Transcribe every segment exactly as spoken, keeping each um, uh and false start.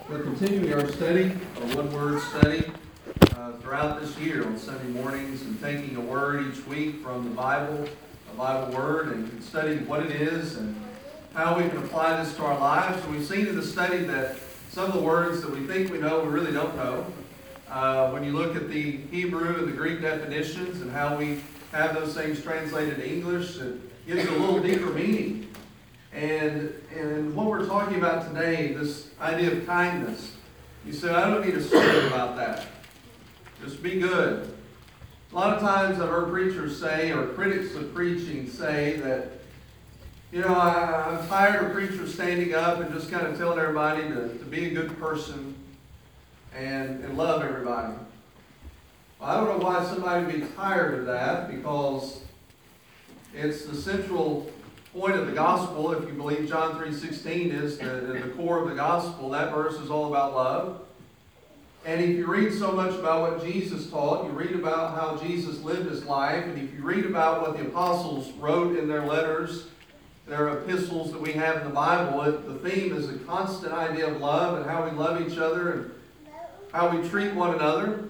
We're continuing our study, our one-word study, uh, throughout this year on Sunday mornings and taking a word each week from the Bible, a Bible word, and studying what it is and how we can apply this to our lives. And we've seen in the study that some of the words that we think we know, we really don't know. Uh, when you look at the Hebrew and the Greek definitions and how we have those things translated to English, it gives it a little deeper meaning. And, and what we're talking about today, this idea of kindness, you say, I don't need to study about that. Just be good. A lot of times I've heard preachers say, or critics of preaching say that, you know, I, I'm tired of preachers standing up and just kind of telling everybody to, to be a good person and, and love everybody. Well, I don't know why somebody would be tired of that, because it's the central point of the gospel. If you believe John three sixteen is the, the core of the gospel, that verse is all about love. And if you read so much about what Jesus taught, you read about how Jesus lived his life, and if you read about what the apostles wrote in their letters, their epistles that we have in the Bible, it, the theme is a constant idea of love and how we love each other and how we treat one another.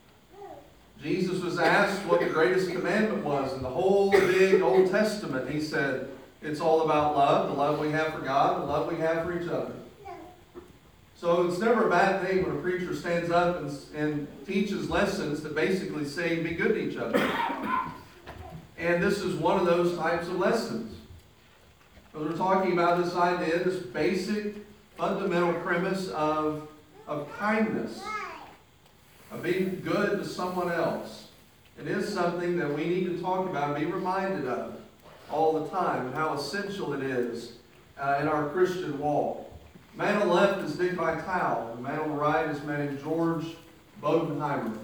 Jesus was asked what the greatest commandment was in the whole big Old Testament. He said, it's all about love, the love we have for God, the love we have for each other. So it's never a bad thing when a preacher stands up and, and teaches lessons that basically say be good to each other. And this is one of those types of lessons. But we're talking about this idea, this basic, fundamental premise of, of kindness, of being good to someone else. It is something that we need to talk about and be reminded of all the time, and how essential it is uh, in our Christian walk. The man on the left is Dick Vitale. The man on the right is a man named George Bodenheimer.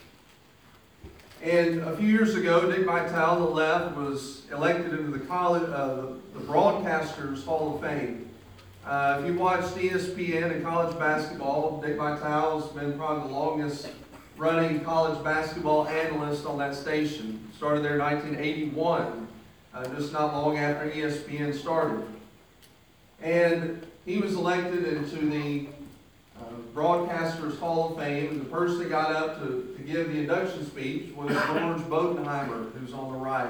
And a few years ago, Dick Vitale on the left was elected into the college, uh, the, the Broadcasters Hall of Fame. Uh, if you watched E S P N and college basketball, Dick Vitale has been probably the longest running college basketball analyst on that station. Started there in nineteen eighty-one. Uh, just not long after E S P N started. And he was elected into the uh, Broadcasters Hall of Fame, and the person that got up to, to give the induction speech was George Bodenheimer, who's on the right.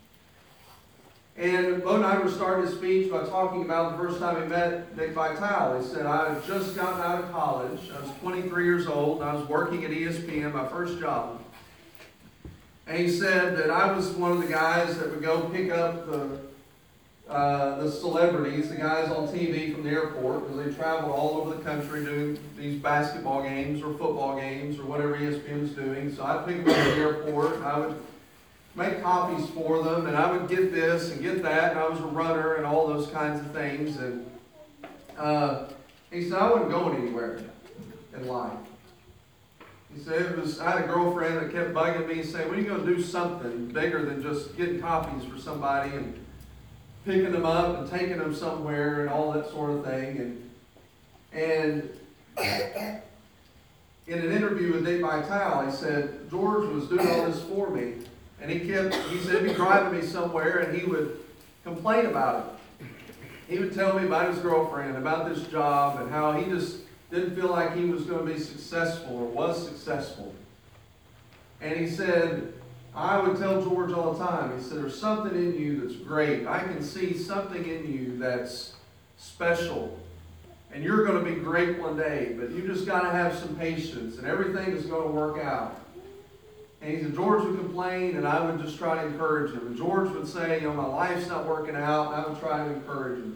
And Bodenheimer started his speech by talking about the first time he met Dick Vitale. He said, I had just gotten out of college, I was twenty-three years old, and I was working at E S P N, my first job. And he said that I was one of the guys that would go pick up the uh, the celebrities, the guys on T V from the airport, because they traveled all over the country doing these basketball games or football games or whatever E S P N was doing. So I'd pick them up at the airport, and I would make copies for them, and I would get this and get that, and I was a runner and all those kinds of things. And uh, he said, I wasn't going anywhere in life. He said, it was, I had a girlfriend that kept bugging me and saying, when are you going to do something bigger than just getting copies for somebody and picking them up and taking them somewhere and all that sort of thing. And, and in an interview with Dick Vitale, he said, George was doing all this for me. And he kept, he said he'd be driving me somewhere and he would complain about it. He would tell me about his girlfriend, about this job, and how he just didn't feel like he was going to be successful or was successful. And he said, I would tell George all the time, he said, there's something in you that's great. I can see something in you that's special. And you're going to be great one day, but you just got to have some patience and everything is going to work out. And he said, George would complain and I would just try to encourage him. And George would say, you know, my life's not working out, and I would try to encourage him.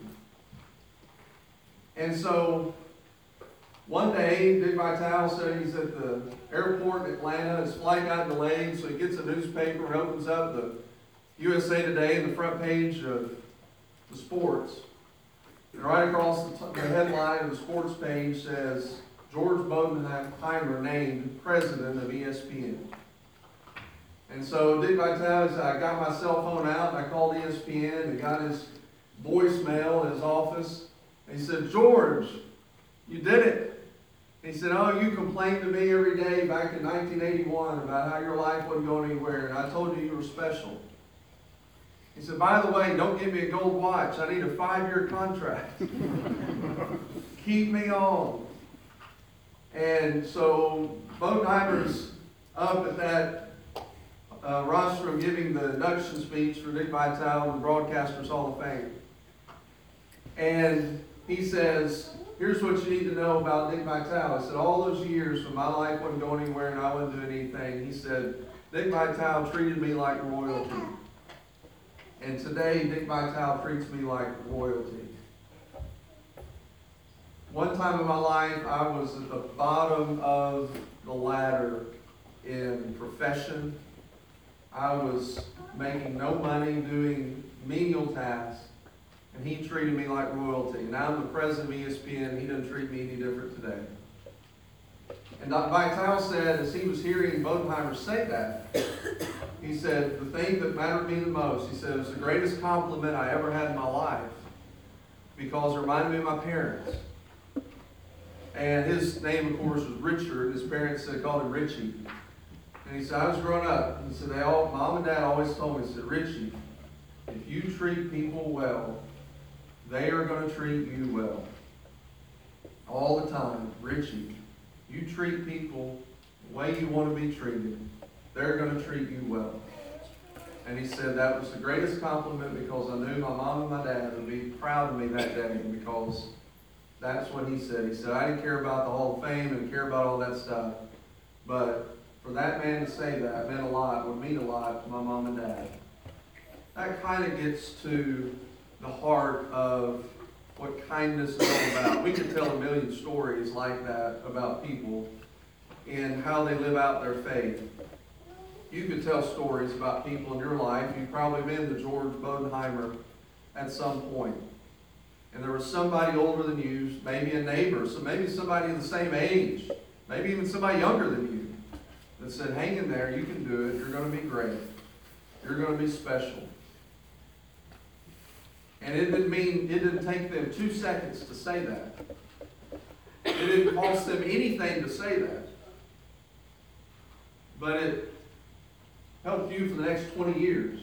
And so one day, Dick Vitale said he's at the airport in Atlanta. His flight got delayed, so he gets a newspaper and opens up the U S A Today and the front page of the sports. And right across the, t- the headline of the sports page says, George Bodenheimer named president of E S P N. And so Dick Vitale said, I got my cell phone out and I called E S P N and got his voicemail in his office. And he said, George, you did it. He said, oh, you complained to me every day back in nineteen eighty-one about how your life wasn't going anywhere, and I told you you were special. He said, by the way, don't give me a gold watch. I need a five-year contract. Keep me on. And so Bodenheimer's up at that uh, rostrum giving the induction speech for Dick Vitale and Broadcasters Hall of Fame. And he says, here's what you need to know about Dick Vitale. I said, all those years when my life wasn't going anywhere and I wasn't doing anything, he said, Dick Vitale treated me like royalty. And today, Dick Vitale treats me like royalty. One time in my life, I was at the bottom of the ladder in profession. I was making no money, doing menial tasks, and he treated me like royalty. Now I'm the president of E S P N, he doesn't treat me any different today. And Doctor Vitale said, as he was hearing Bodenheimer say that, he said, the thing that mattered to me the most, he said, it was the greatest compliment I ever had in my life because it reminded me of my parents. And his name, of course, was Richard. His parents said, called him Richie. And he said, I was growing up. And he said, they all, Mom and Dad always told me, he said, Richie, if you treat people well, they are going to treat you well. All the time, Richie, you treat people the way you want to be treated, they're going to treat you well. And he said that was the greatest compliment because I knew my mom and my dad would be proud of me that day because that's what he said. He said, I didn't care about the Hall of Fame and care about all that stuff, but for that man to say that meant a lot, would mean a lot to my mom and dad. That kind of gets to the heart of what kindness is all about. We could tell a million stories like that about people and how they live out their faith. You could tell stories about people in your life. You've probably been to George Bodenheimer at some point. And there was somebody older than you, maybe a neighbor, so maybe somebody the same age, maybe even somebody younger than you, that said, hang in there, you can do it, you're going to be great. You're going to be special. And it didn't mean, it didn't take them two seconds to say that. It didn't cost them anything to say that. But it helped you for the next twenty years.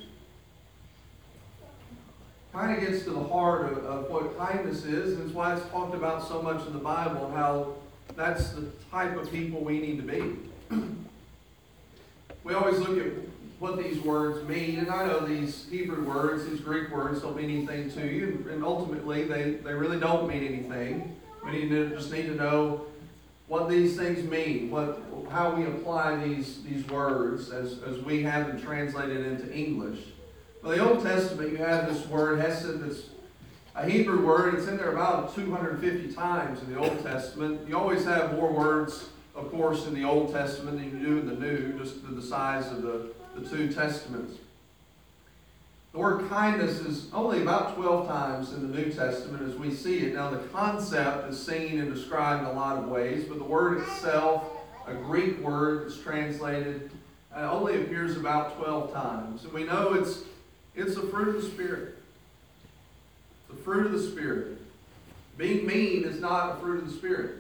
Kind of gets to the heart of, of what kindness is, and it's why it's talked about so much in the Bible, how that's the type of people we need to be. We always look at what these words mean, and I know these Hebrew words, these Greek words don't mean anything to you, and ultimately they, they really don't mean anything. We need to just need to know what these things mean, what how we apply these, these words as, as we have them translated into English. Well, the Old Testament, you have this word, hesed, that's a Hebrew word. It's in there about two hundred fifty times in the Old Testament. You always have more words, of course, in the Old Testament than you do in the New, just the size of the, the two Testaments. The word kindness is only about twelve times in the New Testament as we see it. Now, the concept is seen and described in a lot of ways, but the word itself, a Greek word that's translated, uh, only appears about twelve times. And we know it's It's the fruit of the Spirit. The fruit of the Spirit. Being mean is not a fruit of the Spirit.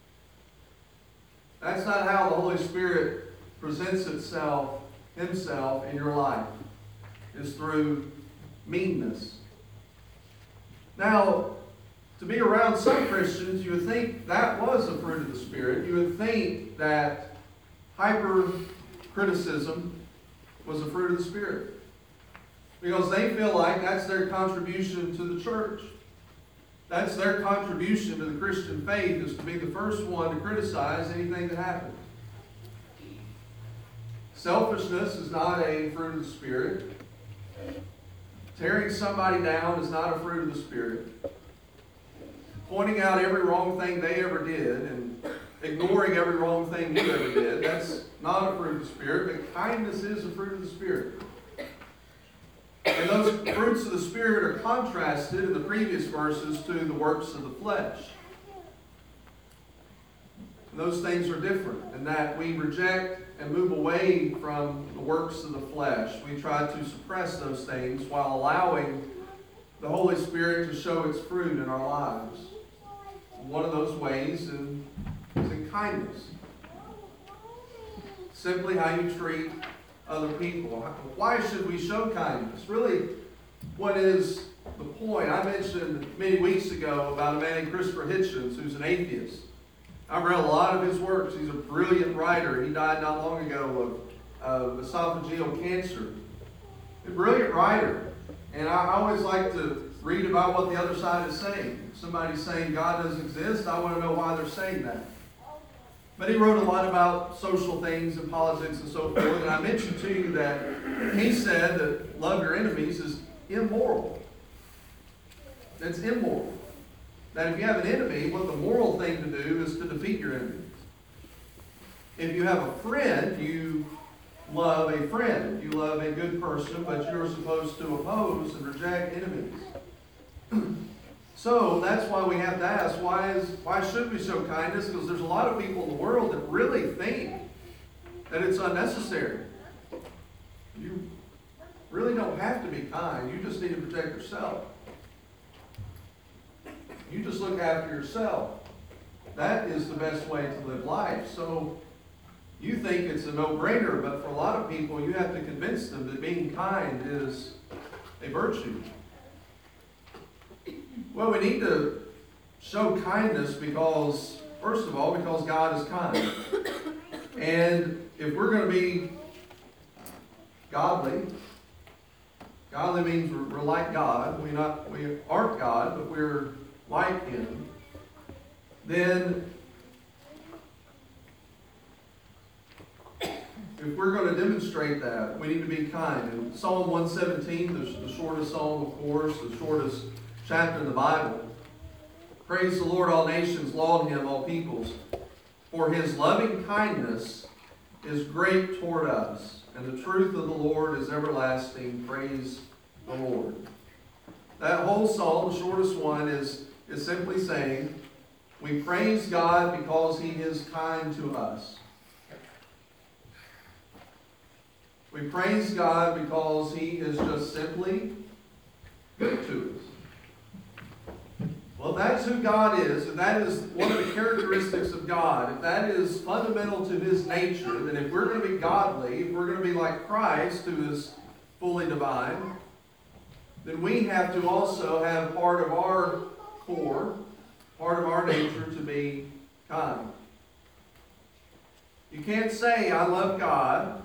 That's not how the Holy Spirit presents itself, himself in your life. Is through meanness. Now, to be around some Christians, you would think that was a fruit of the Spirit. You would think that hyper-criticism was a fruit of the Spirit. Because they feel like that's their contribution to the church. That's their contribution to the Christian faith, is to be the first one to criticize anything that happens. Selfishness is not a fruit of the Spirit. Tearing somebody down is not a fruit of the Spirit. Pointing out every wrong thing they ever did and ignoring every wrong thing you ever did, that's not a fruit of the Spirit, but kindness is a fruit of the Spirit. And those fruits of the Spirit are contrasted in the previous verses to the works of the flesh. And those things are different in that we reject and move away from the works of the flesh. We try to suppress those things while allowing the Holy Spirit to show its fruit in our lives. One of those ways is in kindness. Simply how you treat other people. Why should we show kindness? Really, what is the point? I mentioned many weeks ago about a man named Christopher Hitchens, who's an atheist. I've read a lot of his works. He's a brilliant writer. He died not long ago of, of esophageal cancer. A brilliant writer. And I, I always like to read about what the other side is saying. If somebody's saying God doesn't exist, I want to know why they're saying that. But he wrote a lot about social things and politics and so forth. And I mentioned to you that he said that love your enemies is immoral. It's immoral. That if you have an enemy, what the moral thing to do is to defeat your enemy. If you have a friend, you love a friend. You love a good person, but you're supposed to oppose and reject enemies. So that's why we have to ask, why is why should we show kindness? Because there's a lot of people in the world that really think that it's unnecessary. You really don't have to be kind. You just need to protect yourself. You just look after yourself. That is the best way to live life. So you think it's a no-brainer, but for a lot of people, you have to convince them that being kind is a virtue. Well, we need to show kindness because, first of all, because God is kind. And if we're going to be godly, godly means we're, we're like God. We not we aren't God, but we're like Him. Then, if we're going to demonstrate that, we need to be kind. In Psalm one seventeen, the, the shortest psalm, of course, the shortest chapter in the Bible. Praise the Lord, all nations, laud Him, all peoples. For His loving kindness is great toward us, and the truth of the Lord is everlasting. Praise the Lord. That whole psalm, the shortest one, is, is simply saying, we praise God because He is kind to us. We praise God because He is just simply good to us. Well, if that's who God is, if that is one of the characteristics of God, if that is fundamental to His nature, then if we're going to be godly, if we're going to be like Christ, who is fully divine, then we have to also have part of our core, part of our nature to be kind. You can't say, I love God,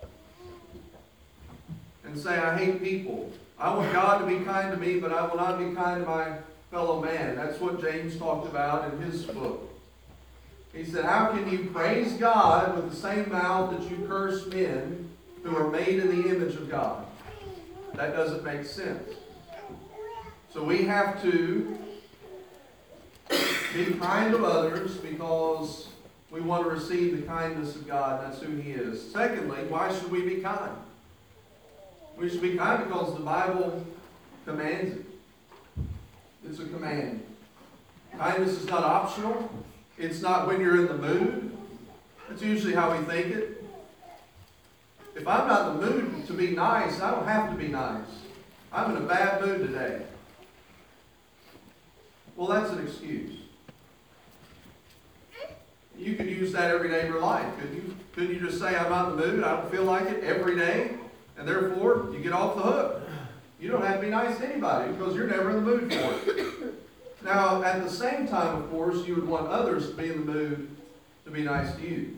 and say, I hate people. I want God to be kind to me, but I will not be kind to my fellow man. That's what James talked about in his book. He said, how can you praise God with the same mouth that you curse men who are made in the image of God? That doesn't make sense. So we have to be kind to others because we want to receive the kindness of God. That's who He is. Secondly, why should we be kind? We should be kind because the Bible commands it. It's a command. Kindness is not optional. It's not when you're in the mood. That's usually how we think it. If I'm not in the mood to be nice, I don't have to be nice. I'm in a bad mood today. Well, that's an excuse. You could use that every day of your life. Couldn't you? Couldn't you just say, I'm not in the mood, I don't feel like it every day, and therefore you get off the hook? You don't have to be nice to anybody because you're never in the mood for it. Now, at the same time, of course, you would want others to be in the mood to be nice to you.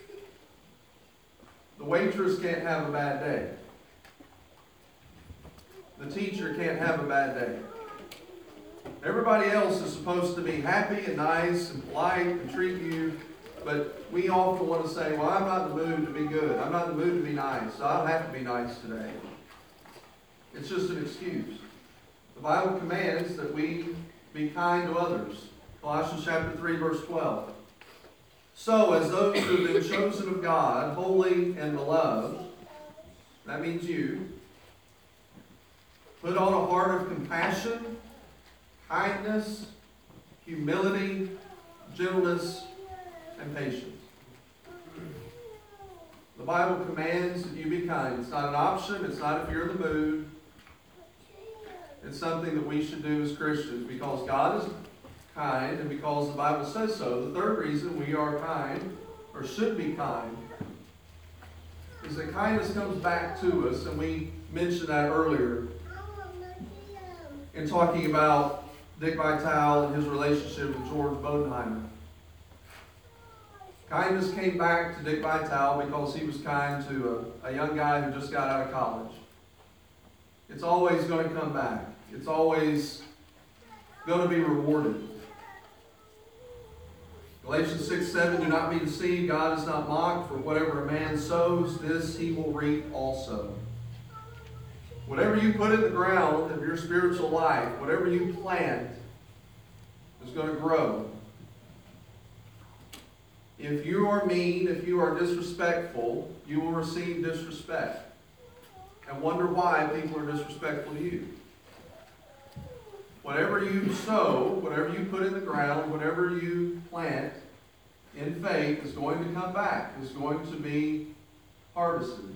The waitress can't have a bad day. The teacher can't have a bad day. Everybody else is supposed to be happy and nice and polite and treat you, but we often want to say, well, I'm not in the mood to be good. I'm not in the mood to be nice, so I don't have to be nice today. It's just an excuse. The Bible commands that we be kind to others. Colossians chapter three, verse twelve. So, as those who have been chosen of God, holy and beloved, that means you, put on a heart of compassion, kindness, humility, gentleness, and patience. The Bible commands that you be kind. It's not an option. It's not if you're in the mood. It's something that we should do as Christians because God is kind and because the Bible says so. The third reason we are kind, or should be kind, is that kindness comes back to us, and we mentioned that earlier in talking about Dick Vitale and his relationship with George Bodenheimer. Kindness came back to Dick Vitale because he was kind to a, a young guy who just got out of college. It's always going to come back. It's always going to be rewarded. Galatians six seven, do not be deceived, God is not mocked, for whatever a man sows, this he will reap also. Whatever you put in the ground of your spiritual life, whatever you plant, is going to grow. If you are mean, if you are disrespectful, you will receive disrespect. And wonder why people are disrespectful to you. Whatever you sow, whatever you put in the ground, whatever you plant in faith is going to come back, is going to be harvested.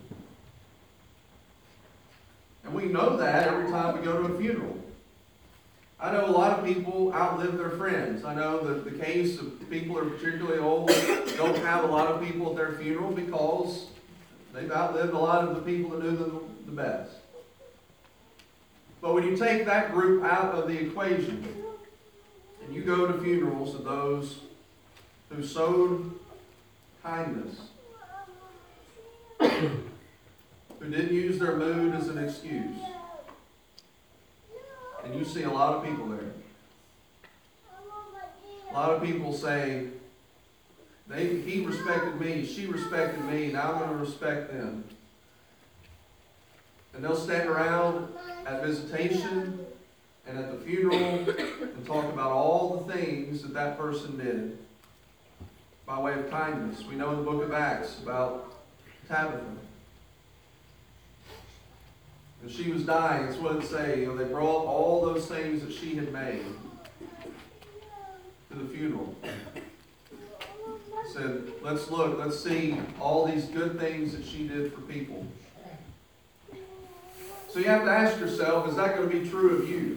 And we know that every time we go to a funeral. I know a lot of people outlive their friends. I know that the case of people who are particularly old don't have a lot of people at their funeral because they've outlived a lot of the people that knew them the best. But when you take that group out of the equation, and you go to funerals of those who sowed kindness, who didn't use their mood as an excuse, and you see a lot of people there. A lot of people say, they, he respected me, she respected me, now I'm going to respect them. And they'll stand around at visitation and at the funeral and talk about all the things that that person did by way of kindness. We know in the book of Acts about Tabitha. And she was dying. That's what it say. You know, they brought all those things that she had made to the funeral. Said, let's look, let's see all these good things that she did for people. So you have to ask yourself, is that going to be true of you?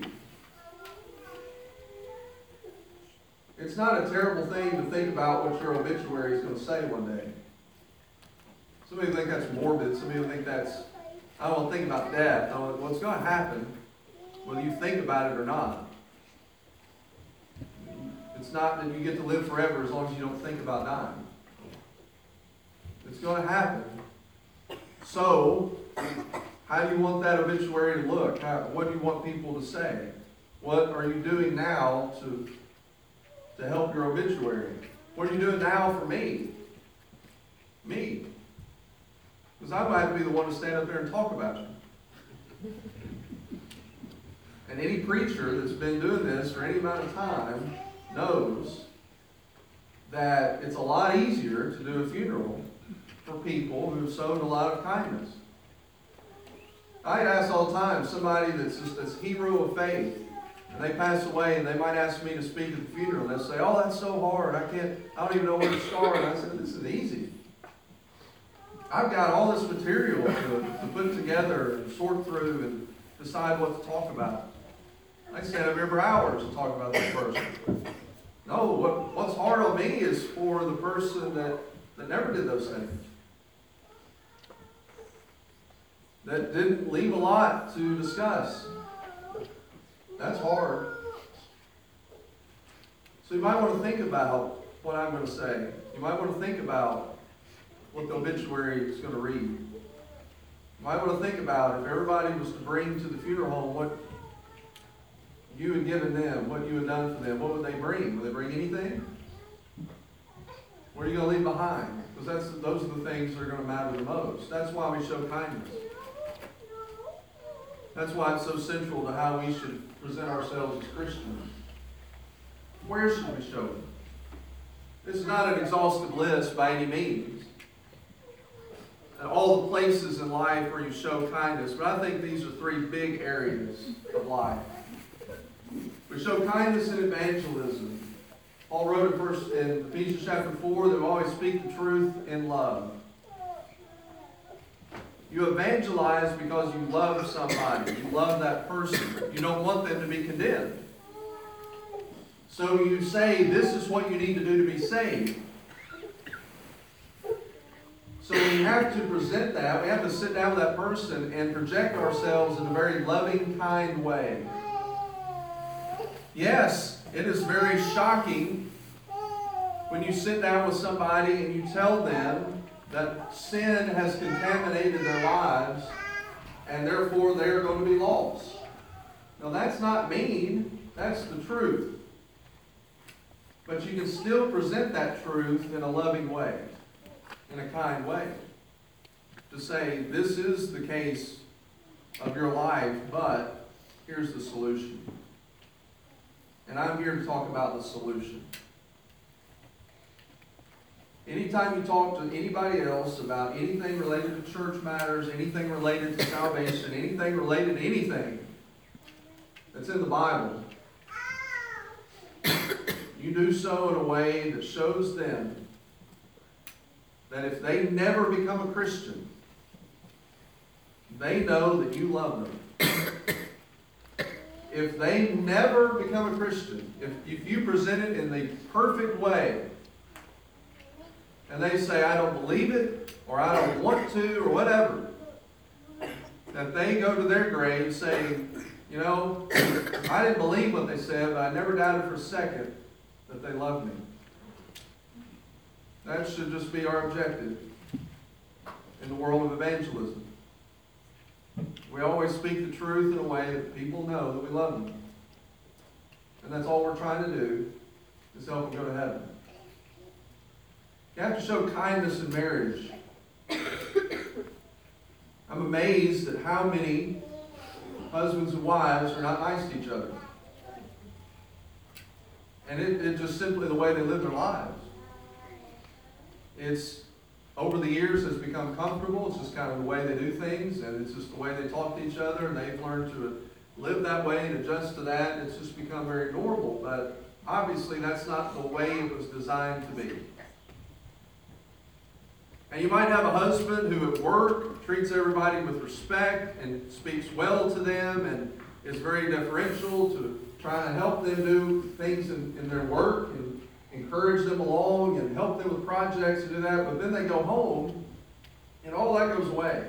It's not a terrible thing to think about what your obituary is going to say one day. Some people think that's morbid. Some people think that's, I don't want to think about death. I don't, what's going to happen, whether you think about it or not. It's not that you get to live forever as long as you don't think about dying. It's going to happen. So, how do you want that obituary to look? How, what do you want people to say? What are you doing now to, to help your obituary? What are you doing now for me? Me. Because I might be the one to stand up there and talk about you. And any preacher that's been doing this for any amount of time knows that it's a lot easier to do a funeral for people who have sown a lot of kindness. I get asked all the time, somebody that's just this hero of faith, and they pass away, and they might ask me to speak at the funeral, and they'll say, oh, that's so hard, I can't, I don't even know where to start. And I said, this is easy. I've got all this material to, to put together and sort through and decide what to talk about. I stand up every hour to talk about this person. No, what, what's hard on me is for the person that, that never did those things. That didn't leave a lot to discuss. That's hard. So you might want to think about what I'm going to say. You might want to think about what the obituary is going to read. You might want to think about if everybody was to bring to the funeral home what you had given them, what you had done for them, what would they bring? Would they bring anything? What are you going to leave behind? Because that's those are the things that are going to matter the most. That's why we show kindness. That's why it's so central to how we should present ourselves as Christians. Where should we show it? This is not an exhaustive list by any means. And all the places in life where you show kindness, but I think these are three big areas of life. We show kindness in evangelism. Paul wrote in, first, in Ephesians chapter four that we always speak the truth in love. You evangelize because you love somebody. You love that person. You don't want them to be condemned. So you say, this is what you need to do to be saved. So we have to present that. We have to sit down with that person and project ourselves in a very loving, kind way. Yes, it is very shocking When you sit down with somebody and you tell them that sin has contaminated their lives and therefore they're going to be lost. Now that's not mean, that's the truth. But you can still present that truth in a loving way, in a kind way. To say, this is the case of your life, but here's the solution. And I'm here to talk about the solution. Anytime you talk to anybody else about anything related to church matters, anything related to salvation, anything related to anything that's in the Bible, you do so in a way that shows them that if they never become a Christian, they know that you love them. If they never become a Christian, if, if you present it in the perfect way, and they say, I don't believe it, or I don't want to, or whatever, that they go to their grave saying, you know, I didn't believe what they said, but I never doubted for a second that they loved me. That should just be our objective in the world of evangelism. We always speak the truth in a way that people know that we love them. And that's all we're trying to do, is help them go to heaven. You have to show kindness in marriage. I'm amazed at how many husbands and wives are not nice to each other. And it, it's just simply the way they live their lives. It's, over the years, has become comfortable. It's just kind of the way they do things, and it's just the way they talk to each other, and they've learned to live that way and adjust to that. It's just become very normal, but obviously that's not the way it was designed to be. And you might have a husband who at work treats everybody with respect and speaks well to them and is very deferential to trying to help them do things in, in their work and encourage them along and help them with projects and do that. But then they go home and all that goes away.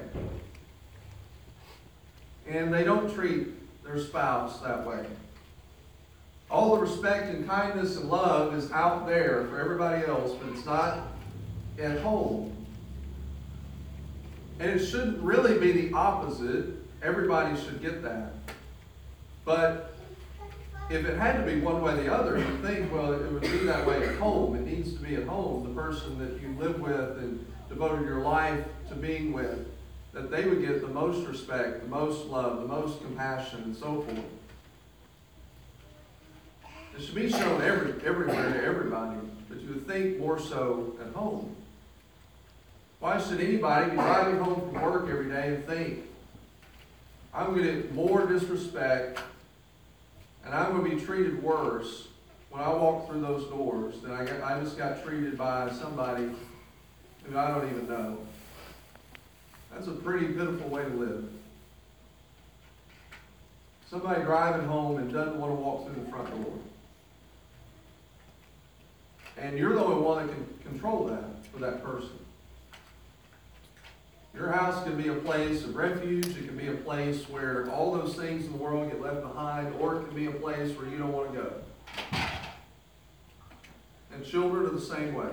And they don't treat their spouse that way. All the respect and kindness and love is out there for everybody else, but it's not at home. And it shouldn't really be the opposite. Everybody should get that. But if it had to be one way or the other, you'd think, well, it would be that way at home. It needs to be at home. The person that you live with and devoted your life to being with, that they would get the most respect, the most love, the most compassion, and so forth. It should be shown every, everywhere to everybody, but you would think more so at home. Why should anybody be driving home from work every day and think, I'm going to get more disrespect and I'm going to be treated worse when I walk through those doors than I, got, I just got treated by somebody who I don't even know? That's a pretty pitiful way to live. Somebody driving home and doesn't want to walk through the front door. And you're the only one that can control that for that person. Your house can be a place of refuge. It can be a place where all those things in the world get left behind, or it can be a place where you don't want to go. And children are the same way.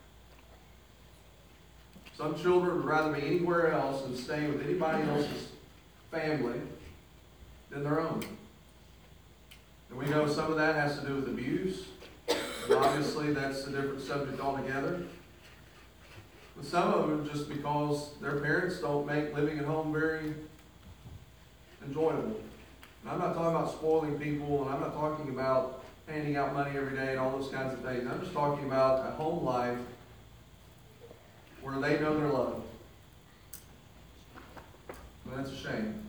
Some children would rather be anywhere else and stay with anybody else's family than their own. And we know some of that has to do with abuse. And obviously, that's a different subject altogether. But some of them just because their parents don't make living at home very enjoyable. And I'm not talking about spoiling people, and I'm not talking about handing out money every day and all those kinds of things. I'm just talking about a home life where they know they're loved. And that's a shame.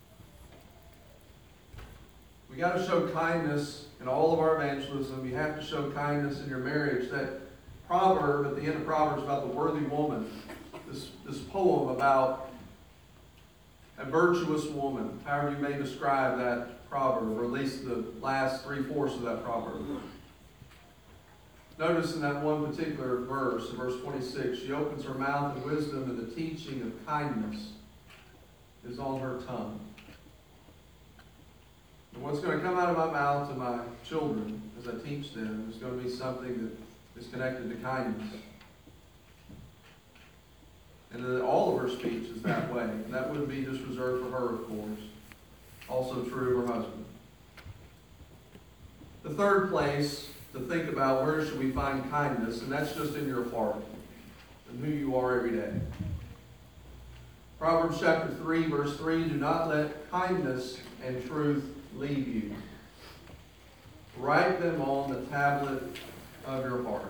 We got to show kindness in all of our evangelism. You have to show kindness in your marriage. That proverb at the end of Proverbs about the worthy woman, this, this poem about a virtuous woman, however you may describe that proverb, or at least the last three-fourths of that proverb. Notice in that one particular verse, in verse twenty-six, she opens her mouth in wisdom, and the teaching of kindness is on her tongue. And what's going to come out of my mouth to my children as I teach them is going to be something that is connected to kindness. And that all of her speech is that way. And that wouldn't be just reserved for her, of course. Also true of her husband. The third place to think about, where should we find kindness, and that's just in your heart and who you are every day. Proverbs chapter three, verse three, do not let kindness and truth leave you. Write them on the tablet of your heart.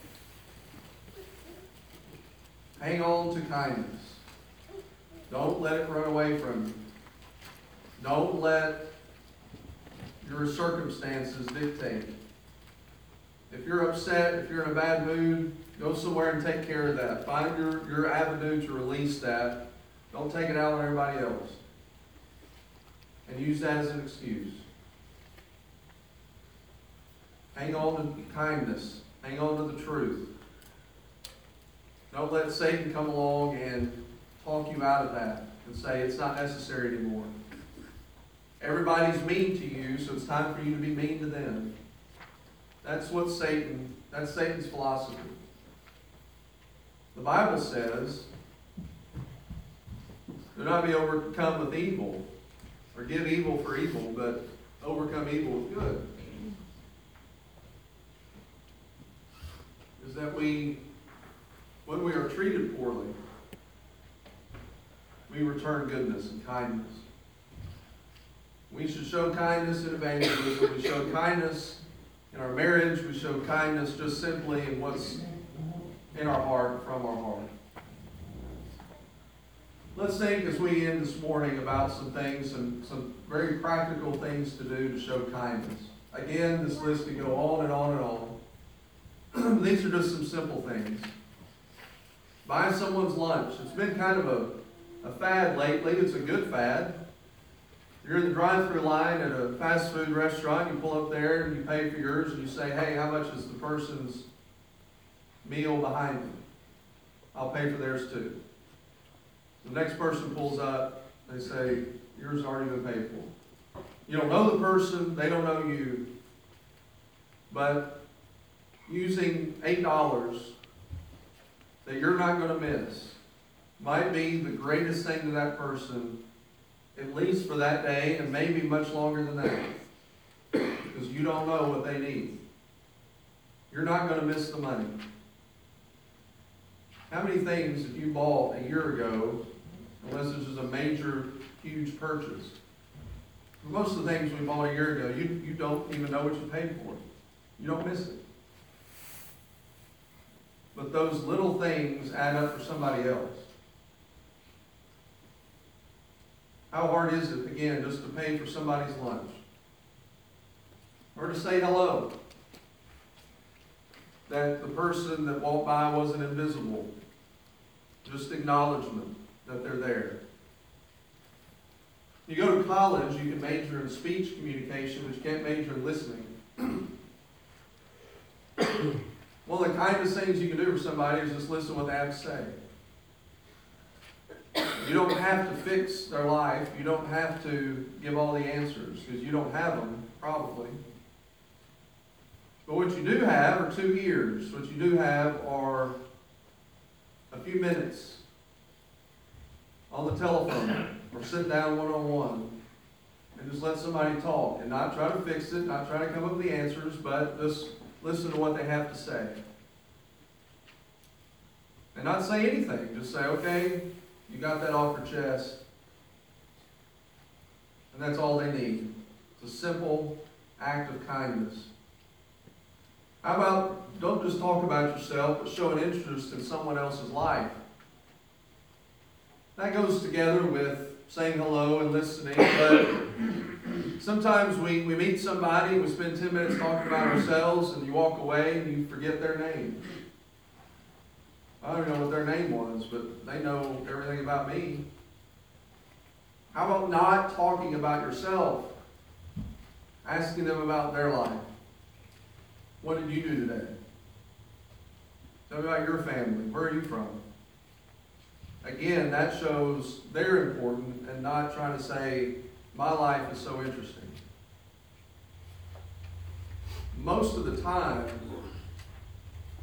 Hang on to kindness. Don't let it run away from you. Don't let your circumstances dictate. If you're upset, if you're in a bad mood, go somewhere and take care of that. Find your, your avenue to release that. Don't take it out on everybody else. And use that as an excuse. Hang on to kindness. Hang on to the truth. Don't let Satan come along and talk you out of that and say it's not necessary anymore. Everybody's mean to you, so it's time for you to be mean to them. That's what Satan, that's Satan's philosophy. The Bible says, do not be overcome with evil, or give evil for evil, but overcome evil with good. Is that we, when we are treated poorly, we return goodness and kindness. We should show kindness in evangelism. We show kindness in our marriage. We show kindness just simply in what's in our heart, from our heart. Let's think as we end this morning about some things, some, some very practical things to do to show kindness. Again, this list could go on and on and on. These are just some simple things. Buy someone's lunch. It's been kind of a, a fad lately. It's a good fad. You're in the drive-thru line at a fast food restaurant. You pull up there and you pay for yours and you say, hey, how much is the person's meal behind me? I'll pay for theirs too. The next person pulls up. They say, yours already been paid for. You don't know the person. They don't know you. But using eight dollars that you're not going to miss might be the greatest thing to that person, at least for that day, and maybe much longer than that. Because you don't know what they need. You're not going to miss the money. How many things have you bought a year ago, unless this is a major, huge purchase? Most of the things we bought a year ago, you, you don't even know what you paid for. You don't miss it. But those little things add up for somebody else. How hard is it, again, just to pay for somebody's lunch? Or to say hello? That the person that walked by wasn't invisible. Just acknowledgement that they're there. You go to college, you can major in speech communication, but you can't major in listening. One of the kindest things you can do for somebody is just listen to what they have to say. You don't have to fix their life. You don't have to give all the answers, because you don't have them, probably. But what you do have are two ears. What you do have are a few minutes on the telephone, or sit down one-on-one and just let somebody talk and not try to fix it, not try to come up with the answers, but just listen to what they have to say. And not say anything. Just say, okay, you got that off your chest. And that's all they need. It's a simple act of kindness. How about, don't just talk about yourself, but show an interest in someone else's life. That goes together with saying hello and listening, but sometimes we, we meet somebody, we spend ten minutes talking about ourselves, and you walk away and you forget their name. I don't know what their name was, but they know everything about me. How about not talking about yourself? Asking them about their life. What did you do today? Tell me about your family. Where are you from? Again, that shows they're important and not trying to say, my life is so interesting. Most of the time,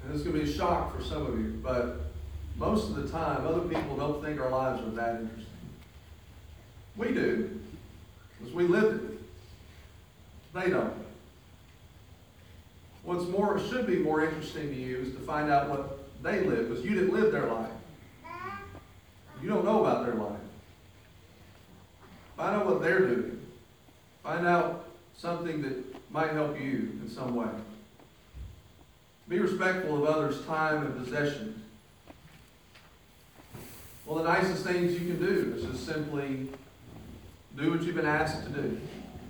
And it's going to be a shock for some of you, but most of the time, other people don't think our lives are that interesting. We do, because we lived it. They don't. What's more, should be more interesting to you is to find out what they live, because you didn't live their life. You don't know about their life. Find out what they're doing. Find out something that might help you in some way. Be respectful of others' time and possessions. Well, the nicest things you can do is just simply do what you've been asked to do.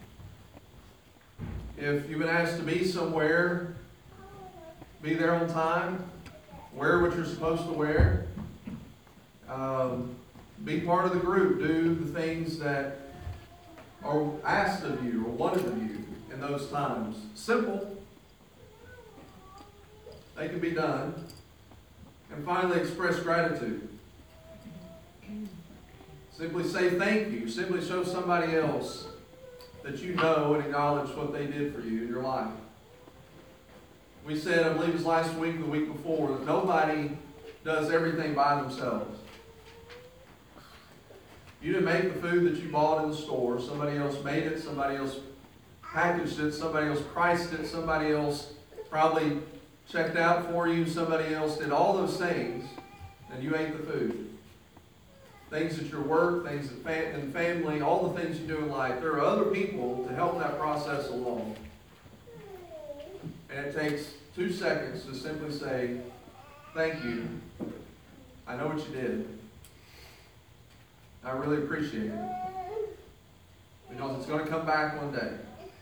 If you've been asked to be somewhere, be there on time, wear what you're supposed to wear, um, be part of the group, do the things that are asked of you or wanted of you in those times. Simple. They can be done. And finally, express gratitude. Simply say thank you. Simply show somebody else that you know and acknowledge what they did for you in your life. We said, I believe it was last week or the week before, that nobody does everything by themselves. You didn't make the food that you bought in the store. Somebody else made it. Somebody else packaged it. Somebody else priced it. Somebody else probably checked out for you. Somebody else did all those things, and you ate the food. Things at your work, things at fam- in family, all the things you do in life. There are other people to help that process along. And it takes two seconds to simply say, thank you. I know what you did. I really appreciate it. Because it's going to come back one day.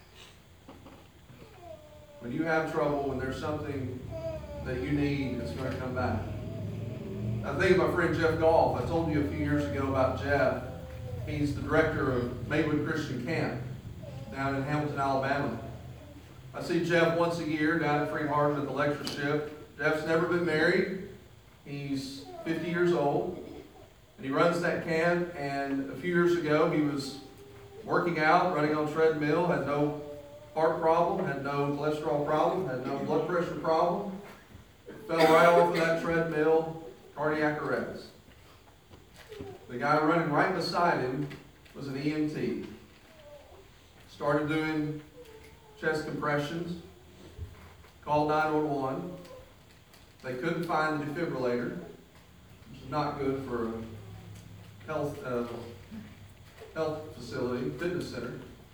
When you have trouble, when there's something that you need, it's going to come back. I think of my friend Jeff Goff. I told you a few years ago about Jeff. He's the director of Maywood Christian Camp down in Hamilton, Alabama. I see Jeff once a year down at Free Harden at the lectureship. Jeff's never been married. He's fifty years old. And he runs that camp. And a few years ago, he was working out, running on a treadmill, had no heart problem, had no cholesterol problem, had no blood pressure problem. Fell right off of that treadmill. Cardiac arrest. The guy running right beside him was an E M T. Started doing chest compressions. Called nine one one. They couldn't find the defibrillator, which is not good for a health uh, health facility, fitness center.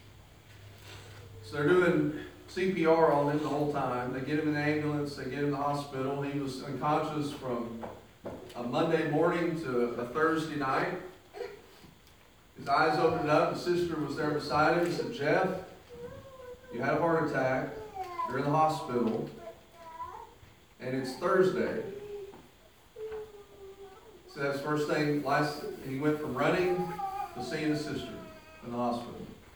So they're doing C P R on him the whole time. They get him in the ambulance. They get him in the hospital. He was unconscious from a Monday morning to a Thursday night. His eyes opened up. His sister was there beside him. He said, Jeff, you had a heart attack. You're in the hospital. And it's Thursday. So that's the first thing. Last, he went from running to seeing his sister in the hospital.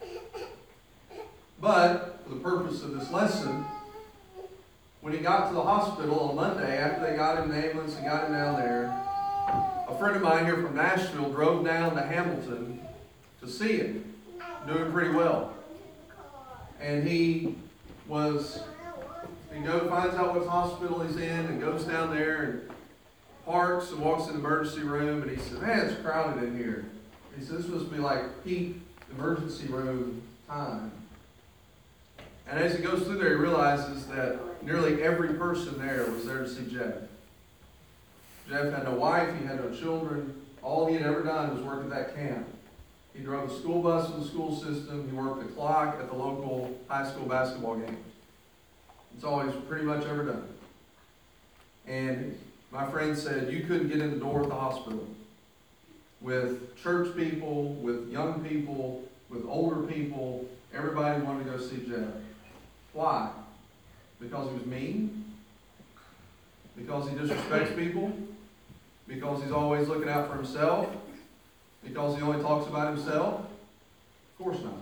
But for the purpose of this lesson, when he got to the hospital on Monday, after they got him in the ambulance and got him down there, a friend of mine here from Nashville drove down to Hamilton to see him, doing pretty well. And he was, he goes, finds out what hospital he's in and goes down there and parks and walks in the emergency room, and he said, man, it's crowded in here. He said, this must be like peak emergency room time. And as he goes through there, he realizes that nearly every person there was there to see Jeff. Jeff had no wife, he had no children. All he had ever done was work at that camp. He drove a school bus for the school system. He worked the clock at the local high school basketball games. It's all he's pretty much ever done. And my friend said you couldn't get in the door at the hospital with church people, with young people, with older people. Everybody wanted to go see Jeff. Why? Because he was mean? Because he disrespects people? Because he's always looking out for himself? Because he only talks about himself? Of course not.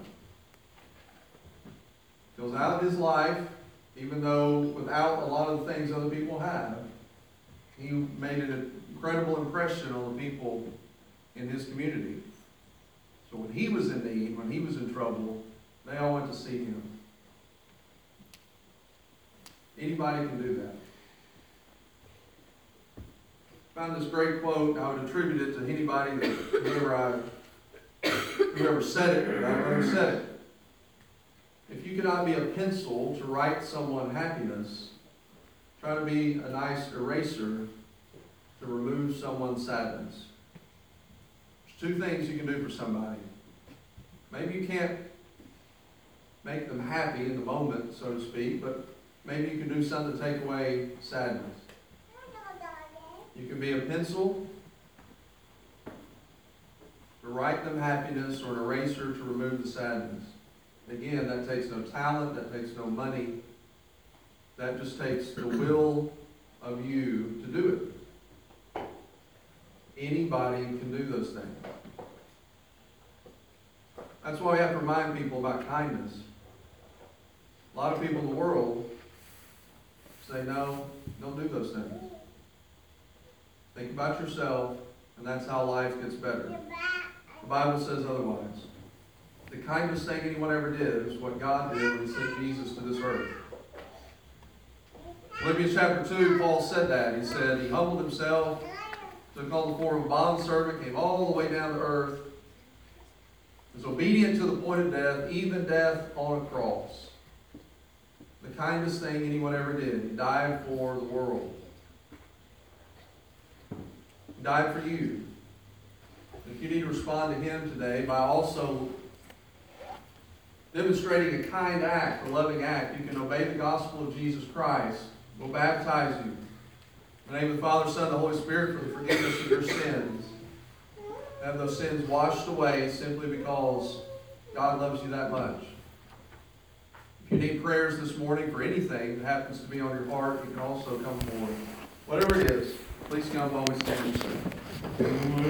Because out of his life, even though without a lot of the things other people have, he made an incredible impression on the people in his community. So when he was in need, when he was in trouble, they all went to see him. Anybody can do that. found this great quote, and I would attribute it to anybody that whoever I, whoever said it, or whoever said it. If you cannot be a pencil to write someone happiness, try to be a nice eraser to remove someone's sadness. There's two things you can do for somebody. Maybe you can't make them happy in the moment, so to speak, but maybe you can do something to take away sadness. You can be a pencil to write them happiness, or an eraser to remove the sadness. Again, that takes no talent, that takes no money. That just takes the will of you to do it. Anybody can do those things. That's why we have to remind people about kindness. A lot of people in the world say, no, don't do those things. Think about yourself, and that's how life gets better. The Bible says otherwise. The kindest thing anyone ever did is what God did when He sent Jesus to this earth. Philippians chapter two, Paul said that. He said He humbled Himself, took on the form of a bondservant, came all the way down to earth, was obedient to the point of death, even death on a cross. The kindest thing anyone ever did. He died for the world. He died for you. If you need to respond to Him today by also demonstrating a kind act, a loving act, you can obey the gospel of Jesus Christ. We'll baptize you. In the name of the Father, Son, and the Holy Spirit, for the forgiveness of your sins. Have those sins washed away simply because God loves you that much. If you need prayers this morning for anything that happens to be on your heart, you can also come forward. Whatever it is, please come while we stand and sing.